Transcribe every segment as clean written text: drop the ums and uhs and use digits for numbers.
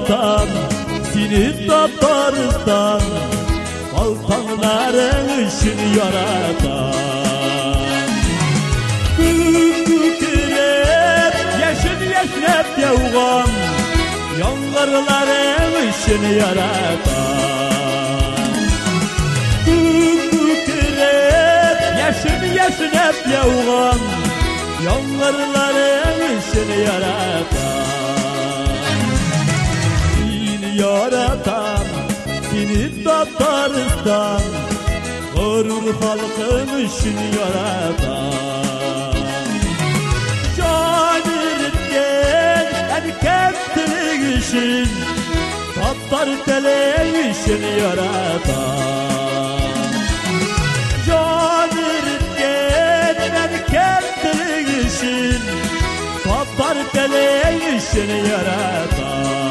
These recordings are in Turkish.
yaratan seni Tataristan, Balkanların için yaratan. Kükrep yeşil yeşnep yavgan yağmurların için yaratan. Kükrep yeşil yeşnep yavgan yağmurların için yaratan. Seni yaratan seni Tataristan, gurur halkın için yaratan. Can eritken erkeklik için, Tatar deli için yaratan. Can eritken erkeklik için, Tatar deli için yaratan.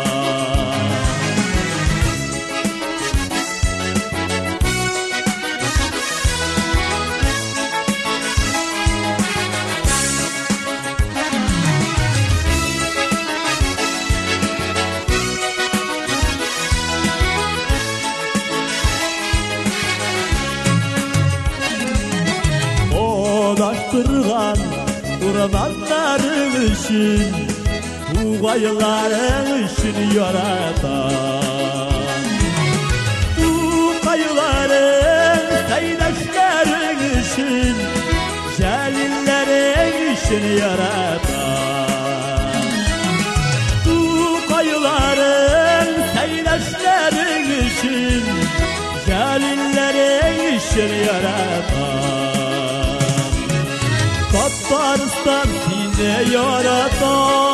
Ulaştırgan kurbanların için, Tugayların için yaratan. Tugayların seydaşların için, Celillerin için yaratan. Tugayların seydaşların için, Celillerin için yaratan. Tataristan seni yaratan.